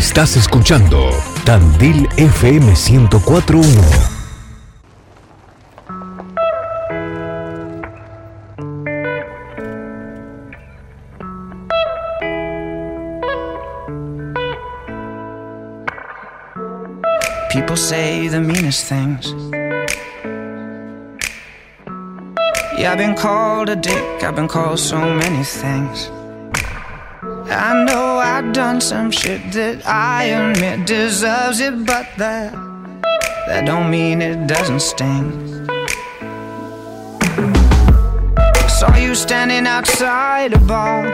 Estás escuchando Tandil FM 104.1. People say the meanest things. Yeah, I've been called a dick, I've been called so many things. I know I've done some shit that I admit deserves it, but that don't mean it doesn't sting. Saw you standing outside a bar.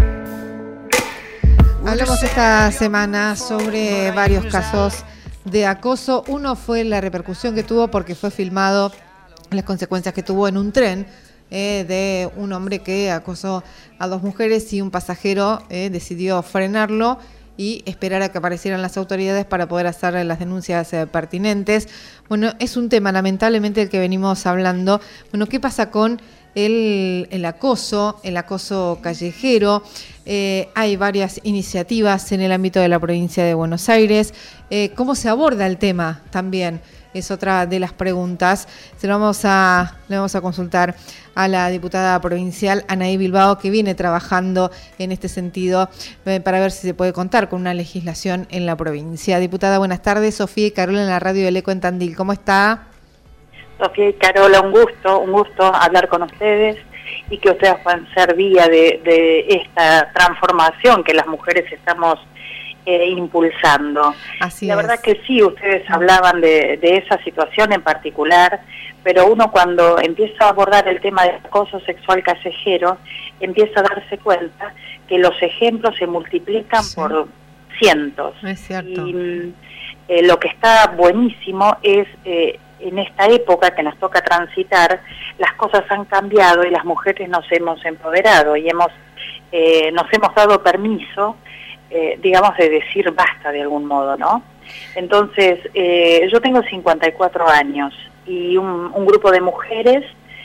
Hablamos esta semana sobre varios casos de acoso. Uno fue la repercusión que tuvo porque fue filmado, las consecuencias que tuvo en un tren de un hombre que acosó a dos mujeres y un pasajero decidió frenarlo y esperar a que aparecieran las autoridades para poder hacer las denuncias pertinentes. Bueno, es un tema lamentablemente del que venimos hablando. Bueno, ¿qué pasa con el acoso callejero? Hay varias iniciativas en el ámbito de la provincia de Buenos Aires. ¿Cómo se aborda el tema también? Es otra de las preguntas. Le vamos a consultar a la diputada provincial Anaí Bilbao, que viene trabajando en este sentido para ver si se puede contar con una legislación en la provincia. Diputada, buenas tardes. Sofía y Carola en la radio del Eco en Tandil. ¿Cómo está? Sofía y Carola, un gusto hablar con ustedes y que ustedes puedan ser vía de esta transformación que las mujeres estamos impulsando. Así la es. verdad que sí, ustedes hablaban de esa situación en particular, pero uno cuando empieza a abordar el tema del acoso sexual callejero, empieza a darse cuenta que los ejemplos se multiplican por cientos. Es cierto. Y lo que está buenísimo es en esta época que nos toca transitar, las cosas han cambiado y las mujeres nos hemos empoderado y nos hemos dado permiso, digamos, de decir basta de algún modo, ¿no? Entonces, yo tengo 54 años y un grupo de mujeres,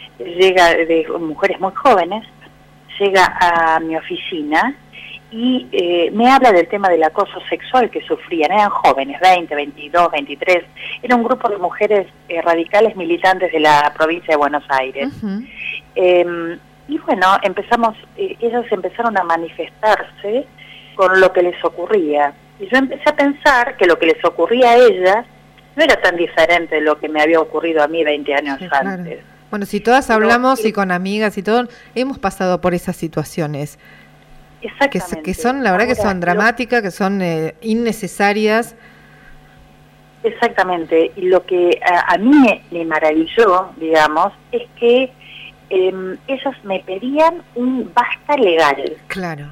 de mujeres muy jóvenes, llega a mi oficina y me habla del tema del acoso sexual que sufrían. Eran jóvenes, 20, 22, 23. Era un grupo de mujeres radicales militantes de la provincia de Buenos Aires. Uh-huh. Y bueno, ellas empezaron a manifestarse con lo que les ocurría. Y yo empecé a pensar que lo que les ocurría a ellas no era tan diferente de lo que me había ocurrido a mí 20 años antes. Claro. Bueno, si todas hablamos y con amigas y todo, hemos pasado por esas situaciones. Exactamente. Que son, la verdad, que son dramáticas, que son innecesarias. Exactamente. Y lo que a mí me maravilló, digamos, es que ellas me pedían un basta legal. Claro.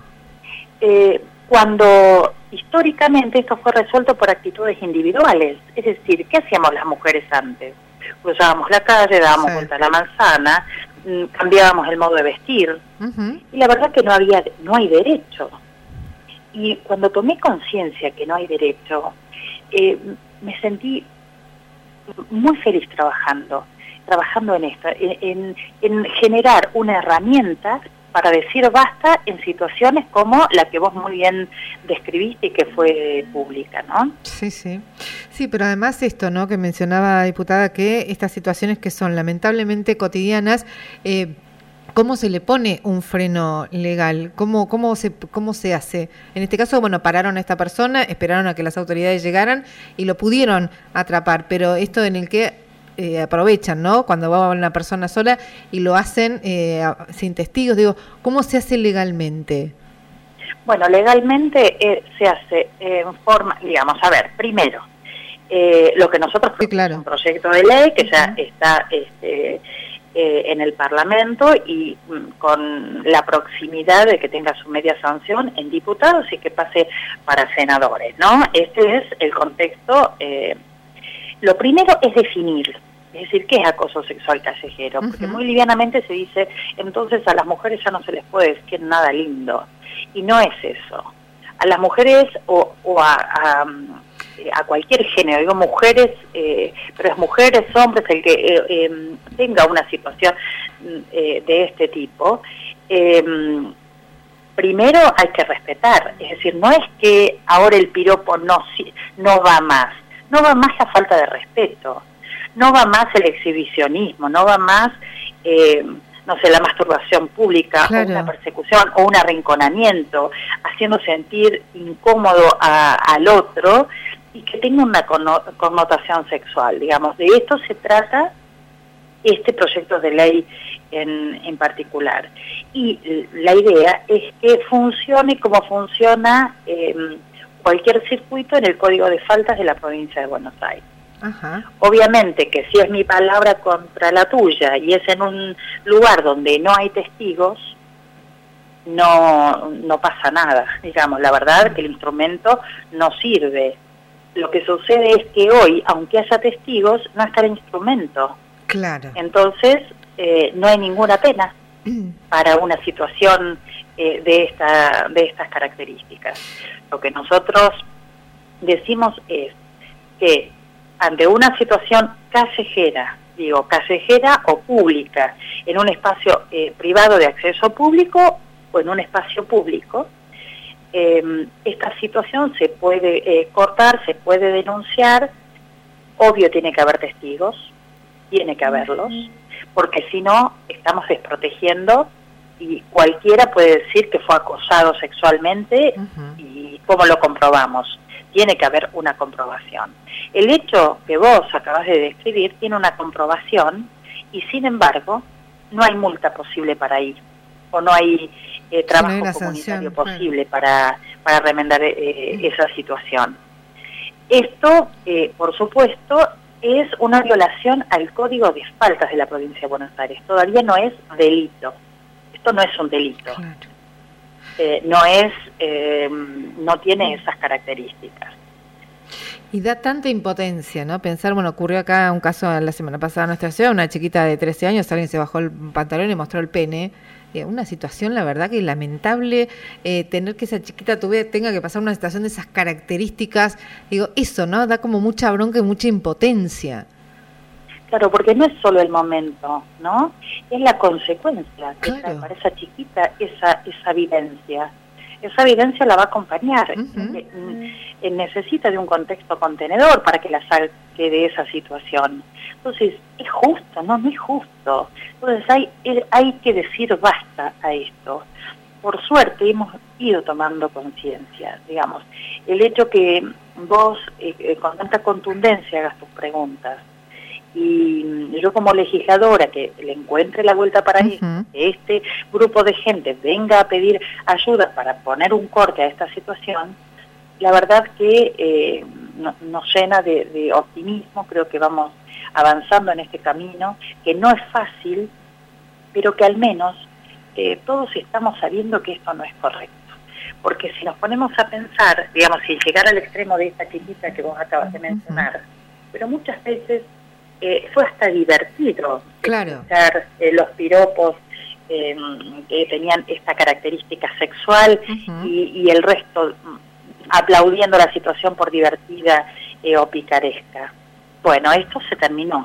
Cuando históricamente esto fue resuelto por actitudes individuales. Es decir, ¿qué hacíamos las mujeres antes? Cruzábamos la calle, dábamos vuelta a la manzana, cambiábamos el modo de vestir. Uh-huh. Y la verdad que no hay derecho. Y cuando tomé conciencia que no hay derecho, me sentí muy feliz trabajando en esto, en generar una herramienta para decir basta en situaciones como la que vos muy bien describiste y que fue pública, ¿no? Sí, sí. Sí, pero además esto, ¿no?, que mencionaba, diputada, que estas situaciones que son lamentablemente cotidianas, ¿cómo se le pone un freno legal? ¿Cómo se hace? En este caso, bueno, pararon a esta persona, esperaron a que las autoridades llegaran y lo pudieron atrapar, pero esto en el que aprovechan, ¿no?, cuando va una persona sola y lo hacen sin testigos. Digo, ¿cómo se hace legalmente? Bueno, legalmente se hace en forma, digamos, a ver, primero, lo que nosotros sí, claro, un proyecto de ley que ya está en el Parlamento y con la proximidad de que tenga su media sanción en diputados y que pase para senadores, ¿no? Este es el contexto. Lo primero es definir, es decir, ¿qué es acoso sexual callejero? Porque muy livianamente se dice, entonces a las mujeres ya no se les puede decir nada lindo. Y no es eso. A las mujeres o a cualquier género, digo mujeres, pero es mujeres, hombres, el que tenga una situación de este tipo, primero hay que respetar, es decir, no es que ahora el piropo no va más, no va más la falta de respeto, no va más el exhibicionismo, no va más, no sé, la masturbación pública, claro, o una persecución o un arrinconamiento, haciendo sentir incómodo al otro y que tenga una connotación sexual, digamos. De esto se trata este proyecto de ley en particular. Y la idea es que funcione como funciona cualquier circuito en el Código de Faltas de la provincia de Buenos Aires. Ajá. Obviamente que si es mi palabra contra la tuya y es en un lugar donde no hay testigos, no pasa nada, digamos. La verdad que el instrumento no sirve. Lo que sucede es que hoy, aunque haya testigos, no está el instrumento. Claro. Entonces, no hay ninguna pena para una situación de estas características. Lo que nosotros decimos es que ante una situación callejera, digo callejera o pública, en un espacio privado de acceso público o en un espacio público, esta situación se puede cortar, se puede denunciar. Obvio tiene que haber testigos, tiene que haberlos, porque si no estamos desprotegiendo y cualquiera puede decir que fue acosado sexualmente. ¿Y cómo lo comprobamos? Tiene que haber una comprobación. El hecho que vos acabas de describir tiene una comprobación y sin embargo no hay multa posible para ir, o no hay trabajo comunitario posible, claro, para remendar esa situación. Esto, por supuesto, es una violación al Código de Faltas de la provincia de Buenos Aires. Todavía no es delito. Esto no es un delito. Claro. No tiene esas características. Y da tanta impotencia, ¿no? Pensar, bueno, ocurrió acá un caso la semana pasada en nuestra ciudad, una chiquita de 13 años, alguien se bajó el pantalón y mostró el pene. Una situación, la verdad, que lamentable, tener que esa chiquita tenga que pasar una situación de esas características. Digo, eso, ¿no? Da como mucha bronca y mucha impotencia. Claro, porque no es solo el momento, ¿no? Es la consecuencia, claro, para esa chiquita, esa vivencia. Esa vivencia la va a acompañar. Necesita de un contexto contenedor para que la saque de esa situación. Entonces, ¿es justo? No es justo. Entonces hay que decir basta a esto. Por suerte hemos ido tomando conciencia, digamos. El hecho que vos con tanta contundencia hagas tus preguntas y yo como legisladora que le encuentre la vuelta para esto, que este grupo de gente venga a pedir ayuda para poner un corte a esta situación, la verdad que nos llena de optimismo. Creo que vamos avanzando en este camino, que no es fácil, pero que al menos todos estamos sabiendo que esto no es correcto. Porque si nos ponemos a pensar, digamos, si llegar al extremo de esta chiquita que vos acabas de mencionar, pero muchas veces fue hasta divertido, claro, escuchar los piropos que tenían esta característica sexual y el resto aplaudiendo la situación por divertida o picaresca. Bueno, esto se terminó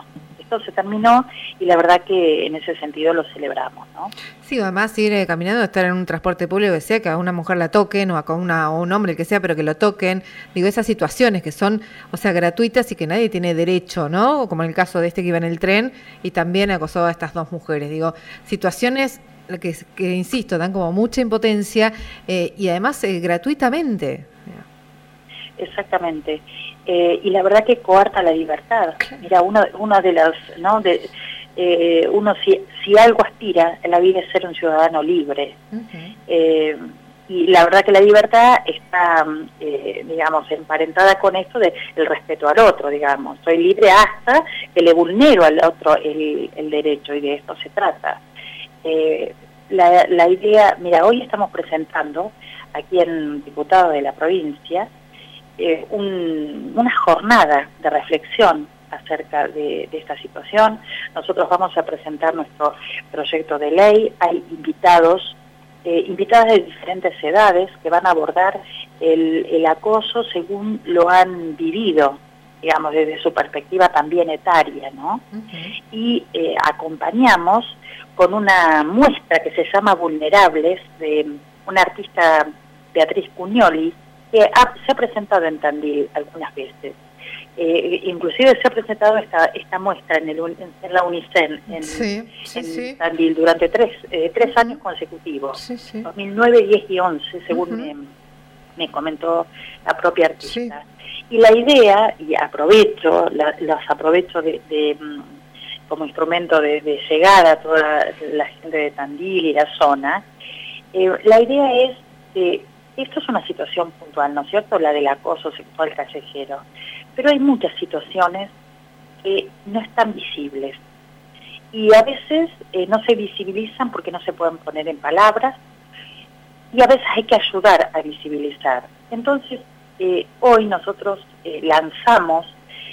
y la verdad que en ese sentido lo celebramos, ¿no? Sí, además ir caminando, estar en un transporte público que sea, que a una mujer la toquen o a un hombre el que sea, pero que lo toquen. Digo, esas situaciones que son, o sea, gratuitas y que nadie tiene derecho, ¿no? Como en el caso de este que iba en el tren y también acosó a estas dos mujeres. Digo, situaciones que insisto, dan como mucha impotencia y además gratuitamente. Exactamente. Y la verdad que coarta la libertad. Mira, una de las, ¿no? Uno si algo aspira en la vida es ser un ciudadano libre. Y la verdad que la libertad está, digamos, emparentada con esto del respeto al otro, digamos. Soy libre hasta que le vulnero al otro el derecho, y de esto se trata. La idea, mira, hoy estamos presentando aquí en Diputados de la Provincia una jornada de reflexión acerca de esta situación. Nosotros vamos a presentar nuestro proyecto de ley. Hay invitadas de diferentes edades que van a abordar el acoso según lo han vivido, digamos, desde su perspectiva también etaria, ¿no? Y acompañamos con una muestra que se llama Vulnerables, de una artista, Beatriz Cugnoli, que se ha presentado en Tandil algunas veces. Inclusive se ha presentado esta muestra en la Unicen en Tandil durante tres años consecutivos, 2009, 10 y 11, según me comentó la propia artista. Y la idea, y los aprovecho como instrumento de llegada a toda la gente de Tandil y la zona, la idea es que esto es una situación puntual, ¿no es cierto?, la del acoso sexual callejero, pero hay muchas situaciones que no están visibles y a veces no se visibilizan porque no se pueden poner en palabras y a veces hay que ayudar a visibilizar. Entonces, hoy nosotros lanzamos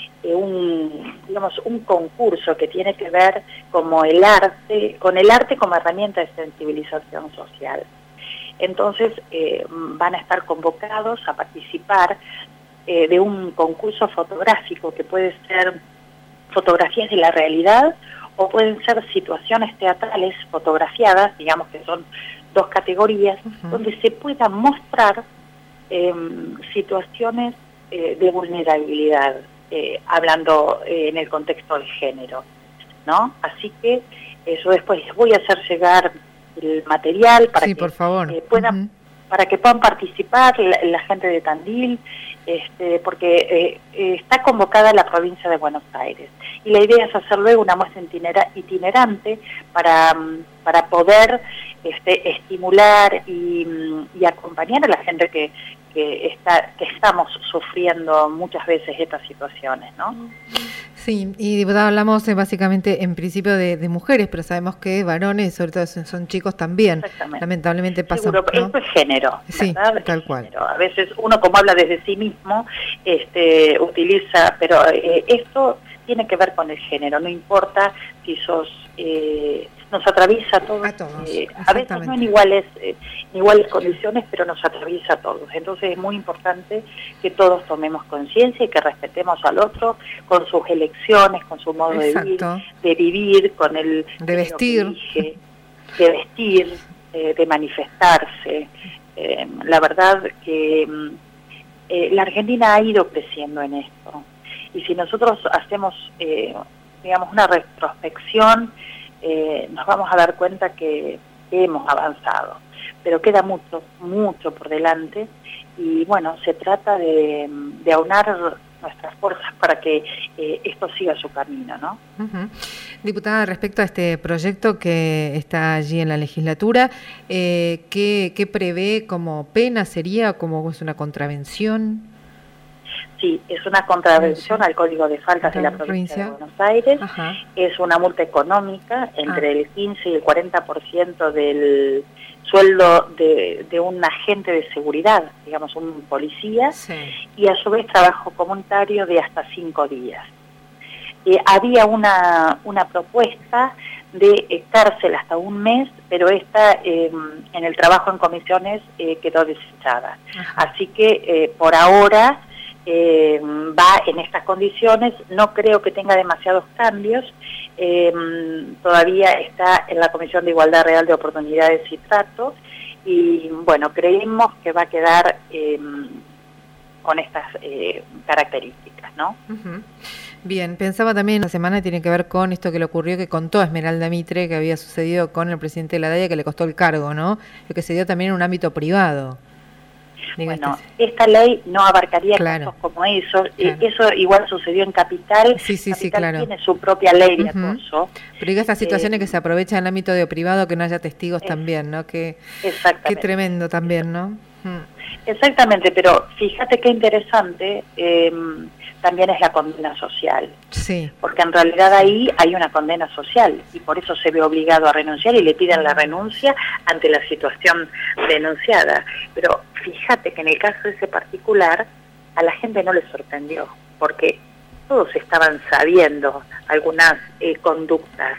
un concurso que tiene que ver con el arte como herramienta de sensibilización social. Entonces van a estar convocados a participar de un concurso fotográfico que puede ser fotografías de la realidad o pueden ser situaciones teatrales fotografiadas, digamos que son dos categorías, donde se puedan mostrar situaciones de vulnerabilidad, hablando en el contexto del género, ¿no? Así que yo después les voy a hacer llegar el material para que por favor. Puedan para que puedan participar la gente de Tandil, porque está convocada la provincia de Buenos Aires y la idea es hacer luego una muestra itinerante para poder estimular y acompañar a la gente que estamos sufriendo muchas veces estas situaciones, ¿no? Sí, y diputada, hablamos básicamente en principio de mujeres, pero sabemos que varones, sobre todo son chicos también, lamentablemente pasa. Seguro, ¿no? Esto es género, ¿verdad? Sí, tal cual. A veces uno, como habla desde sí mismo, utiliza, pero esto tiene que ver con el género, no importa si sos... nos atraviesa a todos, a veces no en iguales condiciones, pero nos atraviesa a todos. Entonces es muy importante que todos tomemos conciencia y que respetemos al otro con sus elecciones, con su modo de vivir, con el de vestir, de manifestarse. La verdad que la Argentina ha ido creciendo en esto. Y si nosotros hacemos, digamos, una retrospección, nos vamos a dar cuenta que hemos avanzado, pero queda mucho por delante y bueno, se trata de aunar nuestras fuerzas para que esto siga su camino, ¿no? Diputada, respecto a este proyecto que está allí en la legislatura, ¿qué prevé como pena? ¿Sería como es una contravención? Sí, es una contravención al Código de Faltas de la provincia de Buenos Aires. Es una multa económica entre el 15 y el 40% del sueldo de un agente de seguridad, digamos un policía, y a su vez trabajo comunitario de hasta 5 días. Había una propuesta de cárcel hasta 1 mes, pero esta en el trabajo en comisiones quedó desechada. Así que por ahora... va en estas condiciones, no creo que tenga demasiados cambios, todavía está en la Comisión de Igualdad Real de Oportunidades y Trato, y bueno, creemos que va a quedar con estas características, ¿no? Bien, pensaba también la semana tiene que ver con esto que le ocurrió, que contó Esmeralda Mitre, que había sucedido con el presidente de la DAIA, que le costó el cargo, ¿no? Lo que se dio también en un ámbito privado. Bueno, esta ley no abarcaría casos como eso. Eso igual sucedió en Capital. Capital tiene su propia ley de acoso. Pero digo, estas situaciones que se aprovechan en el ámbito de privado, que no haya testigos también, ¿no? Qué tremendo también, ¿no? Exactamente, pero fíjate qué interesante también es la condena social. Sí. Porque en realidad ahí hay una condena social y por eso se ve obligado a renunciar y le piden la renuncia ante la situación denunciada. Pero fíjate que en el caso de ese particular a la gente no le sorprendió porque todos estaban sabiendo algunas conductas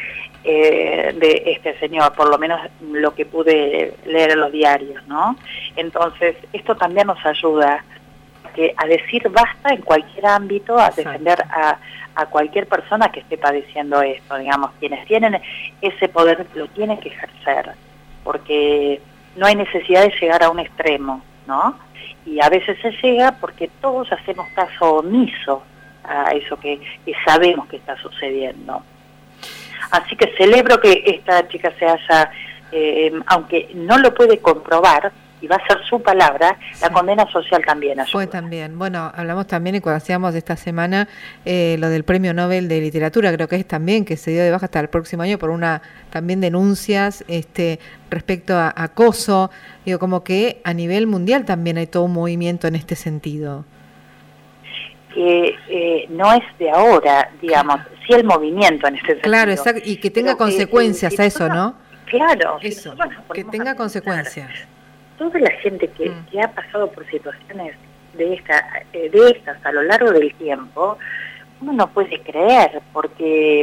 de este señor, por lo menos lo que pude leer en los diarios, ¿no? Entonces, esto también nos ayuda a decir basta en cualquier ámbito, a defender a cualquier persona que esté padeciendo esto, digamos, quienes tienen ese poder lo tienen que ejercer, porque no hay necesidad de llegar a un extremo, ¿no? Y a veces se llega porque todos hacemos caso omiso a eso que sabemos que está sucediendo. Así que celebro que esta chica se haya, aunque no lo puede comprobar, y va a ser su palabra, la condena social también ayuda. Fue también. Bueno, hablamos también, y cuando hacíamos esta semana lo del Premio Nobel de Literatura, creo que es también que se dio de baja hasta el próximo año por también denuncias respecto a acoso. Digo, como que a nivel mundial también hay todo un movimiento en este sentido. No es de ahora, digamos, sí el movimiento en este sentido. Claro, exacto, y que tenga consecuencias a eso, ¿no? Claro. Eso, que tenga consecuencias. Toda la gente que ha pasado por situaciones de estas a lo largo del tiempo, uno no puede creer, porque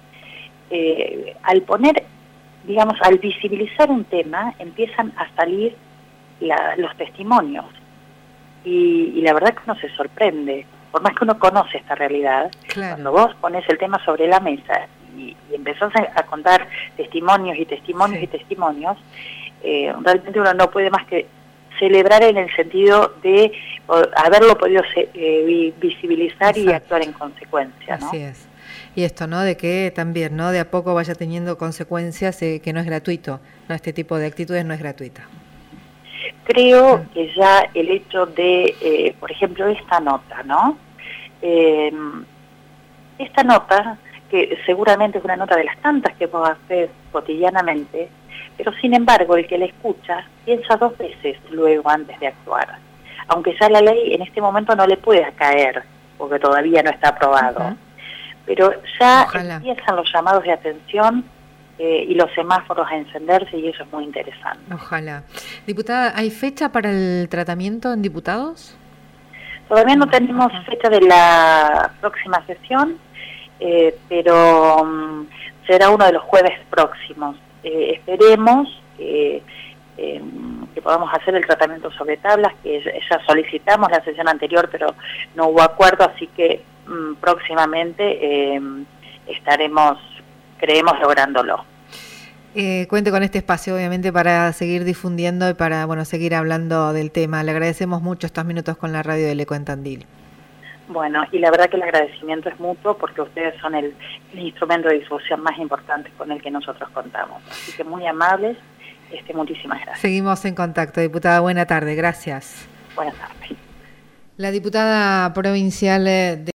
al poner, digamos, al visibilizar un tema, empiezan a salir los testimonios. Y la verdad que uno se sorprende, por más que uno conoce esta realidad, claro. Cuando vos pones el tema sobre la mesa y empezás a contar testimonios y testimonios y testimonios, realmente uno no puede más que celebrar en el sentido de haberlo podido visibilizar. Exacto. Y actuar en consecuencia, ¿no? Así es. Y esto, ¿no? De que también, ¿no? De a poco vaya teniendo consecuencias, que no es gratuito, ¿no? Este tipo de actitudes no es gratuita. Creo que ya el hecho de, por ejemplo, esta nota, ¿no? Esta nota, que seguramente es una nota de las tantas que vos haces cotidianamente, pero sin embargo el que la escucha piensa dos veces luego antes de actuar, aunque ya la ley en este momento no le pueda caer porque todavía no está aprobado, pero ya empiezan los llamados de atención y los semáforos a encenderse, y eso es muy interesante. Ojalá. Diputada, ¿hay fecha para el tratamiento en diputados? Todavía no tenemos fecha de la próxima sesión, pero será uno de los jueves próximos. Esperemos que podamos hacer el tratamiento sobre tablas, que ya solicitamos la sesión anterior, pero no hubo acuerdo, así que próximamente creemos lográndolo. Cuente con este espacio, obviamente, para seguir difundiendo y para seguir hablando del tema. Le agradecemos mucho estos minutos con la radio del Eco en Tandil. Bueno, y la verdad que el agradecimiento es mutuo, porque ustedes son el instrumento de difusión más importante con el que nosotros contamos. Así que muy amables, muchísimas gracias. Seguimos en contacto, diputada. Buena tarde, gracias. Buenas tardes. La diputada provincial de